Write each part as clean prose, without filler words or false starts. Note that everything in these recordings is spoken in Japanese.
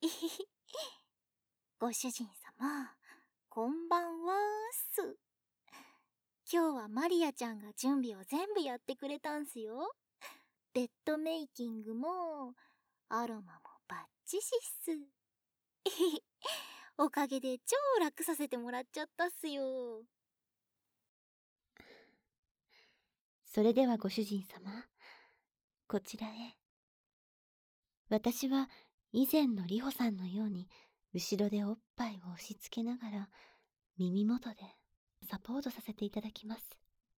ご主人様、こんばんはーす。今日はマリアちゃんが準備を全部やってくれたんすよ。ベッドメイキングも、アロマもバッチシっす。おかげで超楽させてもらっちゃったっすよ。 それではご主人様、こちらへ。私は以前のリホさんのように後ろでおっぱいを押し付けながら耳元でサポートさせていただきます。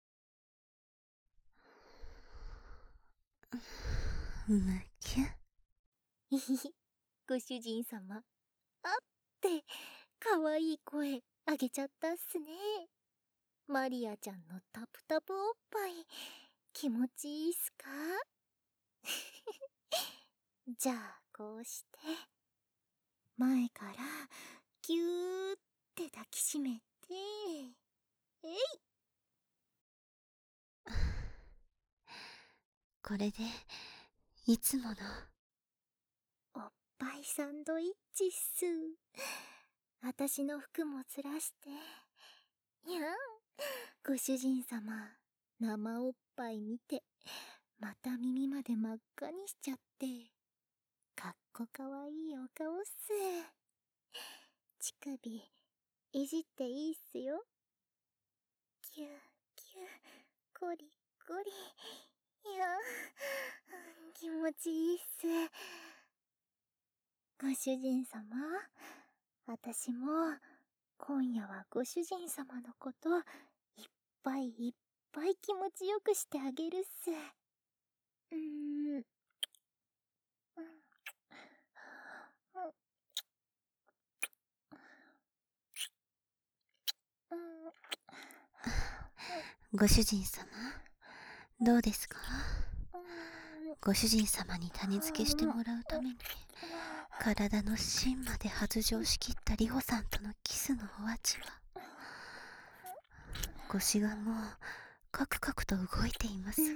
むきゅ。 ご主人様、あってかわいい声あげちゃったっすね。マリアちゃんのタプタプおっぱい気持ちいいっすか？じゃあこうして前からギューって抱きしめて、えい。 これでいつものおっぱいサンドイッチっす。私の服もずらして。いやご主人様、生おっぱい見てまた耳まで真っ赤にしちゃって、かっこかわいいお顔っす。乳首いじっていいっすよ。キューキュー、コリコリ。いや気持ちいいっす。ご主人様、私も今夜はご主人様のこといっぱいいっぱい気持ちよくしてあげるっす。 ご主人様、どうですか？ご主人様に種付けしてもらうために体の芯まで発情しきったリホさんとのキスのお味は。腰がもうカクカクと動いていますが、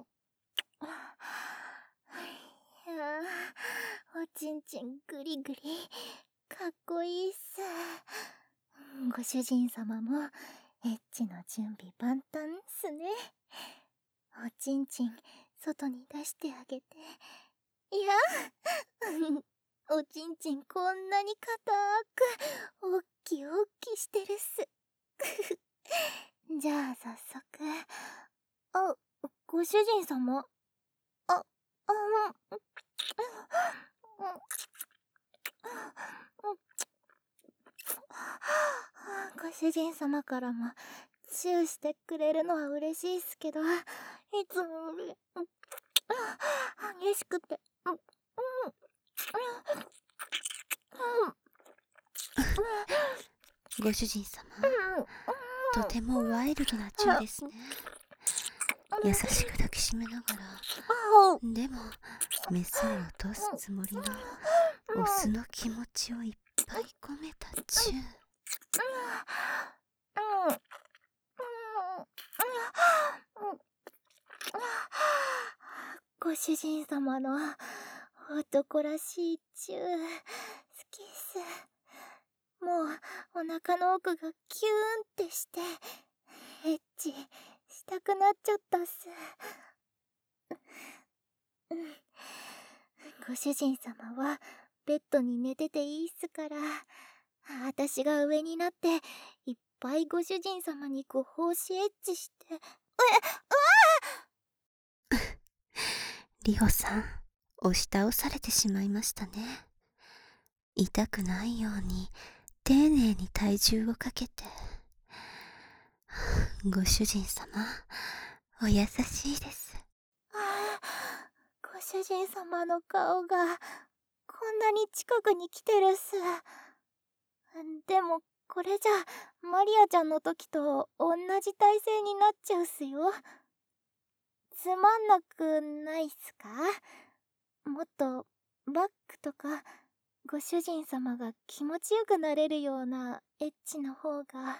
おちんちんグリグリかっこいいっす。ご主人様もエッチの準備万端っすね。おちんちん外に出してあげて。いやおちんちんこんなに硬くおっきおっきしてるっす。じゃあ早速。あ、ご主人様。ご主人様からもチューしてくれるのは嬉しいっすけど、いつもより激しくて、 ご主人様、とてもワイルドなチューですね。優しく抱きしめながら、でもメスを落とすつもりのオスの気持ちをいっぱい込めたチュー。 ご主人様の男らしいチュー好きっす。もうお腹の奥がキューンってしてエッチしたくなっちゃったっす。ご主人様はベッドに寝てていいっすから、私が上になっていっぱいご主人様にご奉仕エッチして。 リホさん、押し倒されてしまいましたね。痛くないように丁寧に体重をかけて。ご主人様、お優しいです。 ご主人様の顔がこんなに近くに来てるっす。でもこれじゃマリアちゃんの時と同じ体勢になっちゃうっすよ。つまんなくないっすか？もっとバックとかご主人様が気持ちよくなれるようなエッチの方が。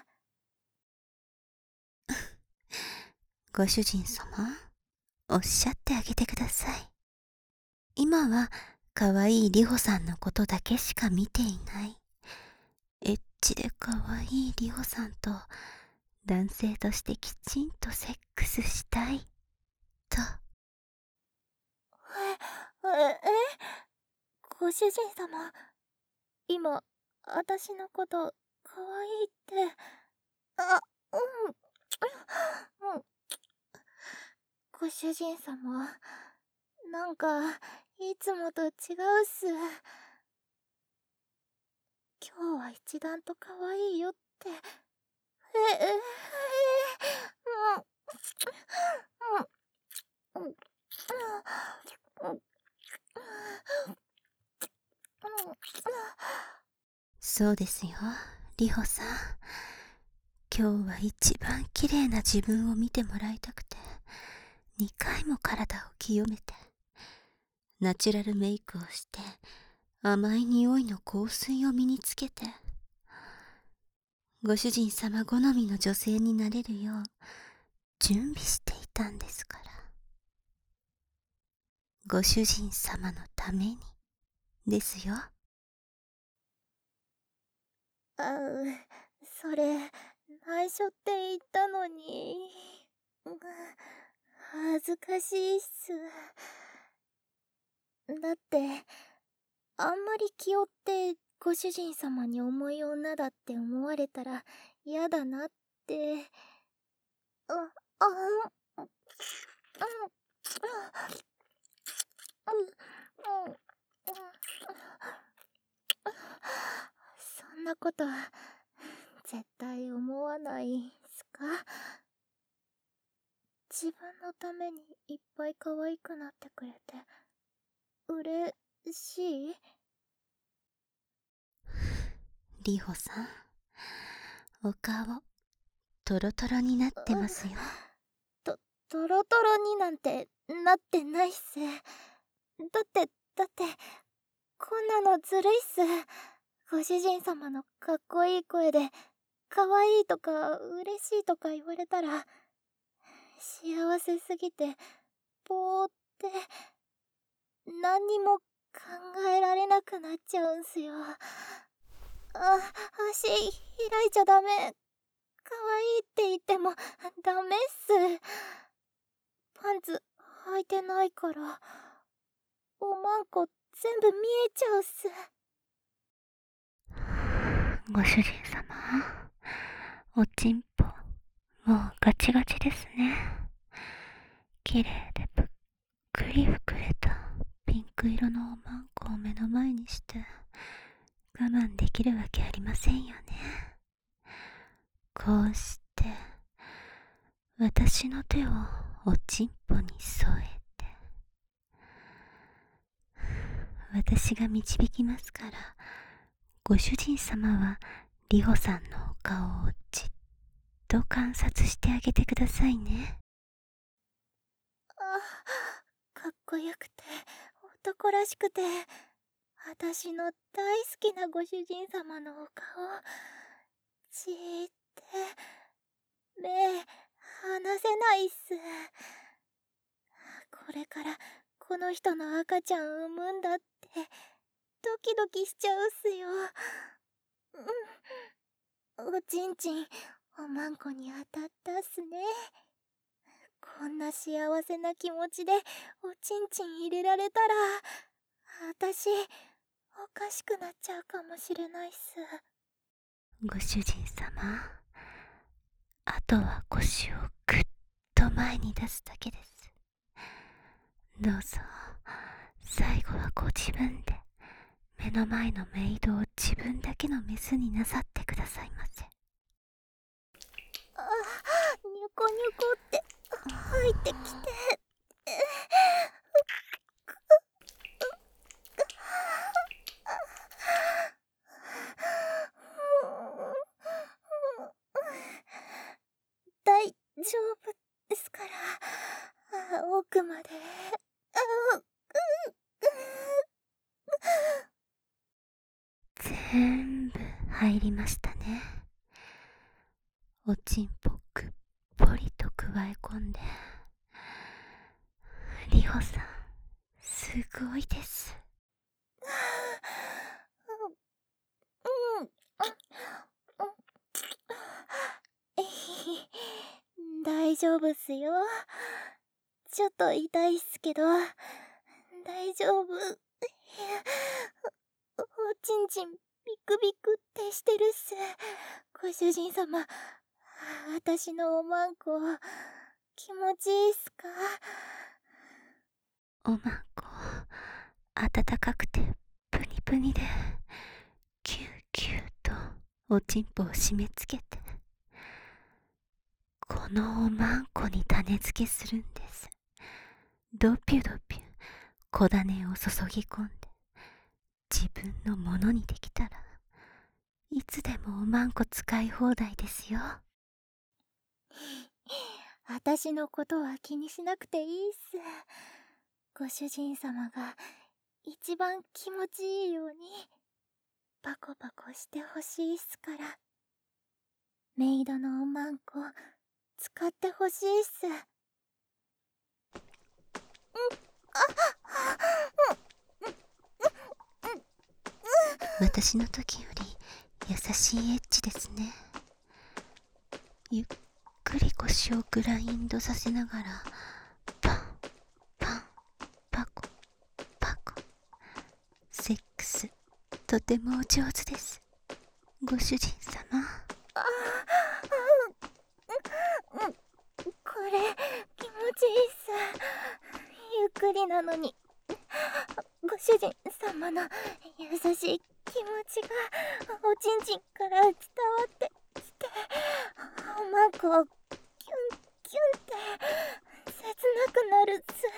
ご主人様、おっしゃってあげてください。今はかわいい里穂さんのことだけしか見ていない。エッチでかわいい里穂さんと男性としてきちんとセックスしたいと。 ご主人様、今私のことかわいいって。うん。ご主人様、なんかいつもと違うっす。今日は一段と可愛いよって。 そうですよ、里穂さん。今日は一番綺麗な自分を見てもらいたくて、2回も体を清めて、ナチュラルメイクをして、甘い匂いの香水を身につけて、ご主人様好みの女性になれるよう準備していたんですから。ご主人様のためにですよ。 それ内緒って言ったのに、恥ずかしいっす。だってあんまり気負ってご主人様に重い女だって思われたら嫌だなって。そんなこと絶対思わないすか？自分のためにいっぱい可愛くなってくれて嬉しい？ 里穂さん、お顔トロトロになってますよ。 トロトロになんてなってないっす。だってこんなのずるいっす。ご主人様のかっこいい声で可愛いとか嬉しいとか言われたら幸せすぎてぼーって何にも考えられなくなっちゃうんすよ。足開いちゃダメ。可愛いって言ってもダメっす。パンツ履いてないからおまんこ全部見えちゃうっす。 ご主人様、おちんぽもうガチガチですね。綺麗でぷっくり膨れたピンク色のおまんこを目の前にして我慢できるわけありませんよね。こうして私の手をおちんぽに添えて、私が導きますから、ご主人様は里穂さんのお顔をじっと観察してあげてくださいね。 かっこよくて男らしくて私の大好きなご主人様のお顔じーって目離せないっす。これからこの人の赤ちゃん産むんだってドキドキしちゃうっすよ。おちんちんおまんこに当たったっすね。こんな幸せな気持ちでおちんちん入れられたら私おかしくなっちゃうかもしれないっす。 ご主人様、あとは腰をぐっと前に出すだけです。どうぞ最後はご自分で目の前のメイドを自分だけのメスになさってくださいませ。 ニョコニョコって入ってきて。大丈夫ですから、奥まで。 全部入りましたね。おちんぽくっぽりとくわえ込んで、里穂さんすごいです。 丈夫っすよ。ちょっと痛いっすけど、大丈夫。おちんちんビクビクってしてるっす。ご主人様、私のおまんこ、気持ちいいっすか？ おまんこ、暖かくてプニプニで、キューキューとおちんぽを締め付けて、このおまんこに種付けするんです。ドピュドピュ小種を注ぎ込んで、自分のものにできたらいつでもおまんこ使い放題ですよ。 私のことは気にしなくていいっす。ご主人様が一番気持ちいいようにパコパコしてほしいっすから。メイドのおまんこ使ってほしいっす。 私の時より優しいエッチですね。ゆっくり腰をグラインドさせながら、パンパンパコパコ。セックスとてもお上手です、ご主人様。 これ気持ちいいっす。ゆっくりなのにご主人様の優しい気持ちがおちんちんから伝わってきて、おまんこをキュンキュンって切なくなるっす。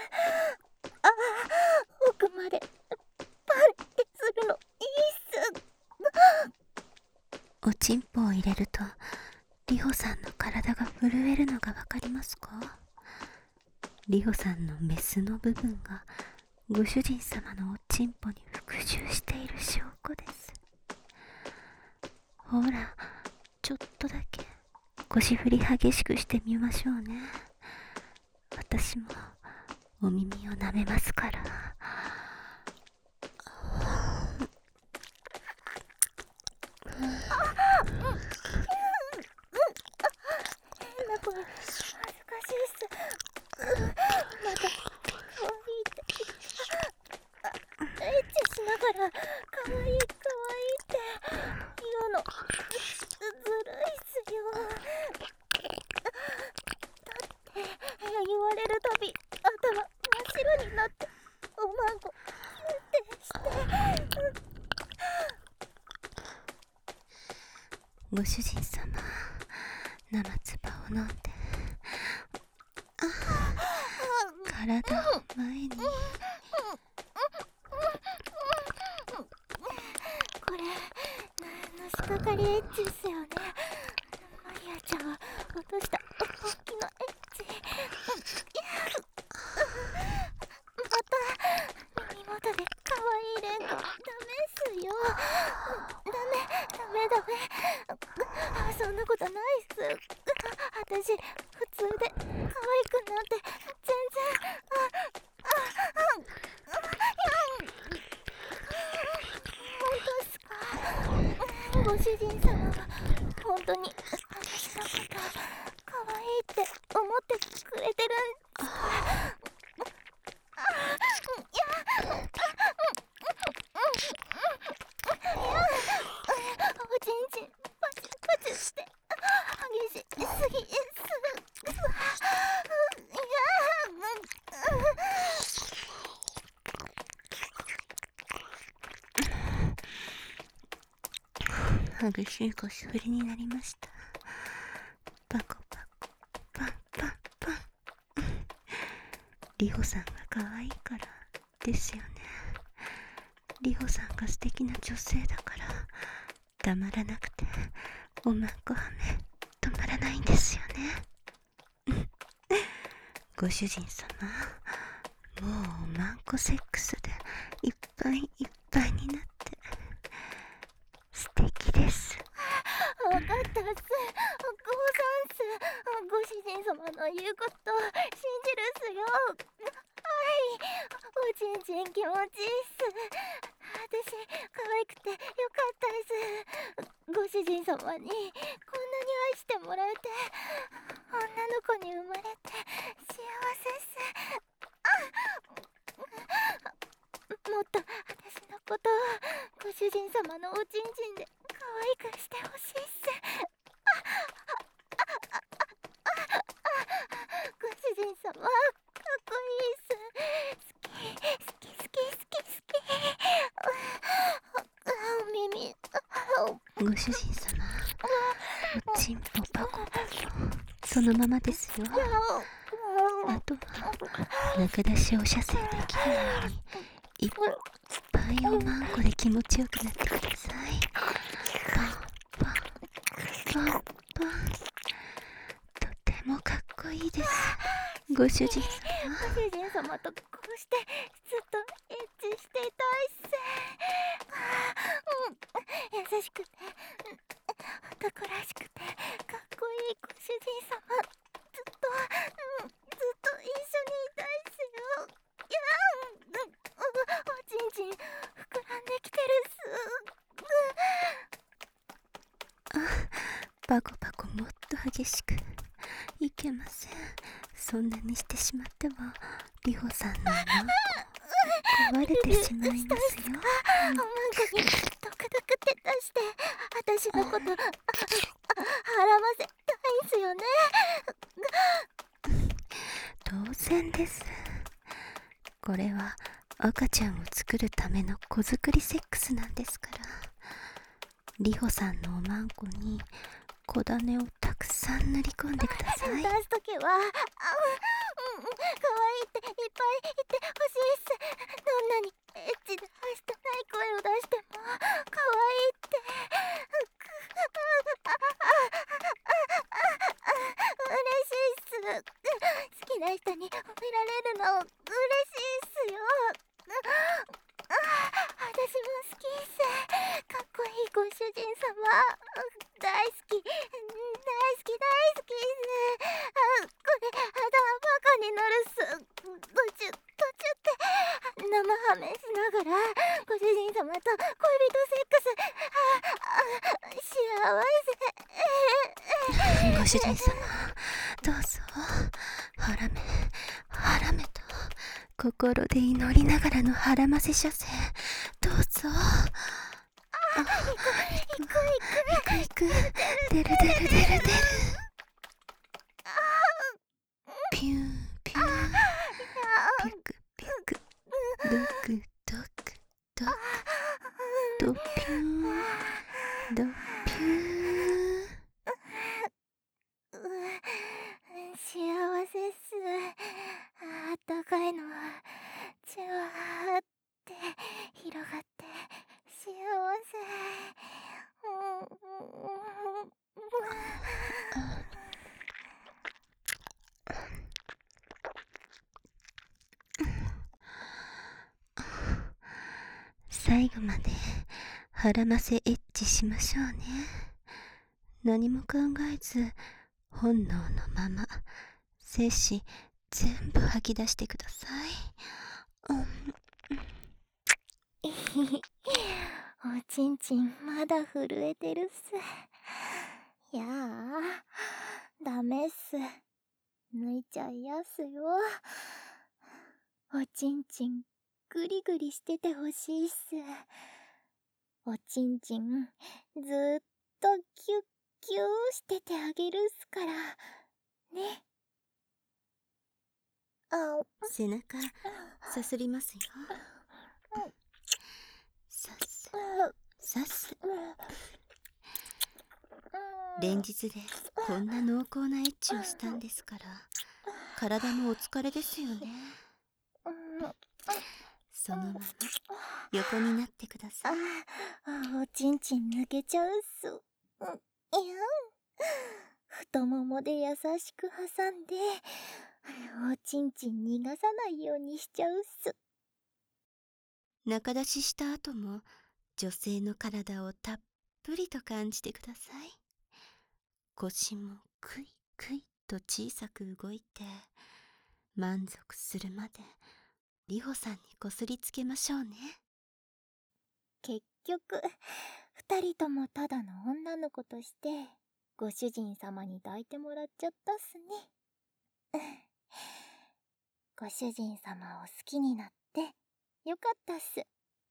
奥までパンってするのいいっす。 おちんぽを入れるとリホさんの体が震えるのがわかりますか？リホさんのメスの部分がご主人様のおちんぽに服従している証拠です。ほら、ちょっとだけ腰振り激しくしてみましょうね。私もお耳を舐めますから。 変な声恥ずかしいっす。また可愛いってエッチしながら可愛い可愛いって言うのずるいっすよ。だって言われるたび頭真っ白になっておまんこキュンってして、 ご主人様、生唾を飲んで、体を前に。 これのしかかりエッチっすよね。マリアちゃんは落とした大きなエッチ。また耳元で可愛い連呼ダメっすよ。ダメ。そんなことないっす。私普通で可愛くなんて全然。本当っすか？ご主人様は本当に私のこと可愛いって思ってくれてるんですか？おちんちんパチパチして激しすぎす。 激しい腰振りになりました。パコパコパンパンパン。リホさんが可愛いからですよね。リホさんが素敵な女性だから黙らなくておまんこはめ止まらないんですよね。ご主人様、もうおまんこセックスでいっぱいいっぱいになって素敵です。 わかったっす。ござんす。ご主人様の言うこと信じるっすよ。おちんちん気持ちいいっす。私可愛くてよかったっす。ご主人様にこんなに愛してもらえて、こんなの子に生まれて幸せっす。もっと私のことをご主人様のおちんちんで可愛くしてほしいっす。ご主人様かっこいいっす。好き好き好き好き好き。お耳。 ご主人様、おちんぽパコパコそのままですよ。あとは中出しお射精できるようにいっぱいおまんこで気持ちよくなってください。パンパンパンパン、とてもかっこいいです、ご主人様。 ご主人様とこうしてずっとエッチしていたいっす。優しくて男らしくてかっこいいご主人様、ずっと一緒にいたいっすよ。いやおちんちん膨らんできてるっす。 パコパコもっと激しくいけません。そんなにしてしまってはリホさんのおまんこ壊れてしまいますよ。 おまんこにドクドクって出して私のことはらませたいんすよね。 当然です。これは赤ちゃんを作るための子作りセックスなんですから。リホさんのおまんこに小種をたくさん塗り込んでください。 出すときは可愛いっていっぱい言ってほしいっす。どんなにエッチではしたない声を出しても可愛いって嬉しいっす。好きな人に褒められるの嬉しいっすよ。私も好きっす。かっこいいご主人様大好き大好き大好きっす。これ頭バカになるっす。途中って生ハメしながらご主人様と恋人セックス幸せ。 ご主人様、どうぞハラメと心で祈りながらのハラませ射精、どうぞ。行く出るピューピューピクピクドクドクドピュードピュー。 幸せっす。あったかいのじわーって広がって幸せ。 最後までハラませエッチしましょうね。何も考えず本能のまま精子全部吐き出してください。 おちんちんまだ震えてるっす。いやダメっす。抜いちゃいやすよ。おちんちんグリグリしててほしいっす。おちんちんずーっとキュッキューしててあげるっすからね。 背中さすりますよ。さす連日でこんな濃厚なエッチをしたんですから体もお疲れですよね。そのまま横になってください。 おちんちん抜けちゃうっす。いや太ももで優しく挟んでおちんちん逃がさないようにしちゃうっす。 中出しした後も女性の体をたっぷりと感じてください。腰もクイクイと小さく動いて満足するまでリホさんにこすりつけましょうね。 結局二人ともただの女の子としてご主人様に抱いてもらっちゃったっすね。 ご主人様を好きになってよかったっす。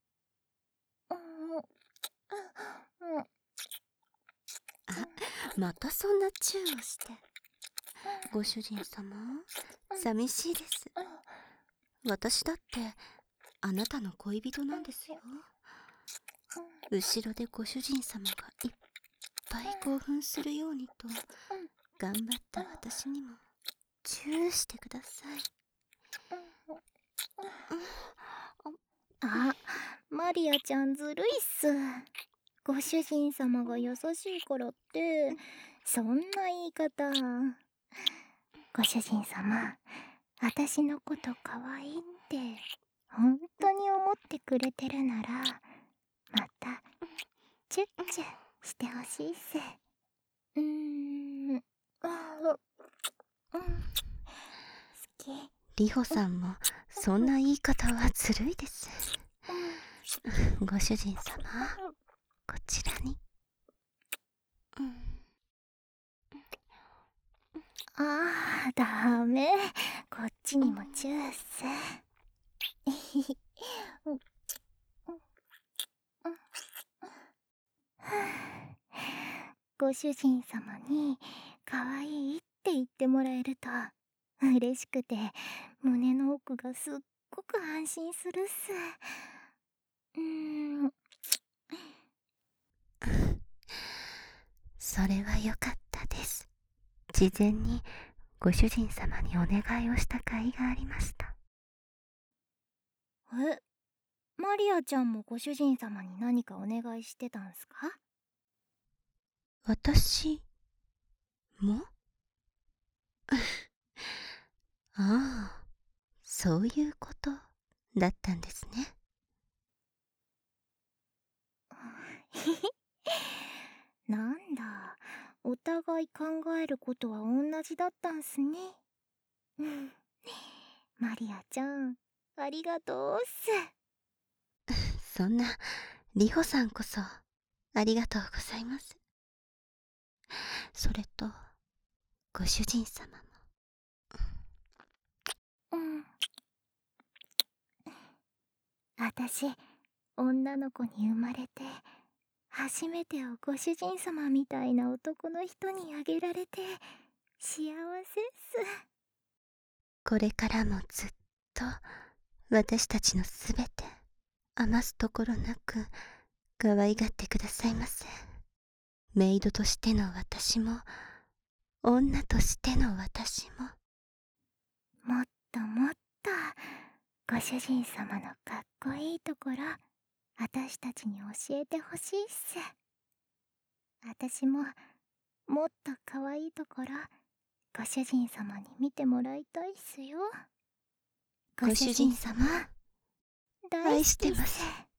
またそんなチューをして。ご主人様、寂しいです。私だってあなたの恋人なんですよ。後ろでご主人様がいっぱい興奮するようにと頑張った私にもチューしてください。 あ、マリアちゃんずるいっす。ご主人様が優しいからってそんな言い方。ご主人様、私のこと可愛いって本当に思ってくれてるなら、またチュッチュしてほしいっす。好き。 リホさんもそんな言い方はずるいです。ご主人様、こちらに。 ダメ。こっちにもチューっす。ご主人様に可愛いって言ってもらえると嬉しくて胸の奥がすっごく安心するっす。 それはよかったです。事前にご主人様にお願いをした甲斐がありました。 マリアちゃんもご主人様に何かお願いしてたんすか？ 私もああ、そういうことだったんですね。 なんだ、お互い考えることは同じだったんすね。マリアちゃん、ありがとうっす。 そんな、リホさんこそ、ありがとうございます。それと、ご主人様も。 私、女の子に生まれて、初めてをご主人様みたいな男の人にあげられて、幸せっす。 これからもずっと、私たちのすべて、余すところなく、可愛がってくださいませ。メイドとしての私も、女としての私も。 もっともっと、ご主人様のかっこいいところ、私たちに教えてほしいっす。私も、もっと可愛いところ、ご主人様に見てもらいたいっすよ。 ご主人様、 大好きっす。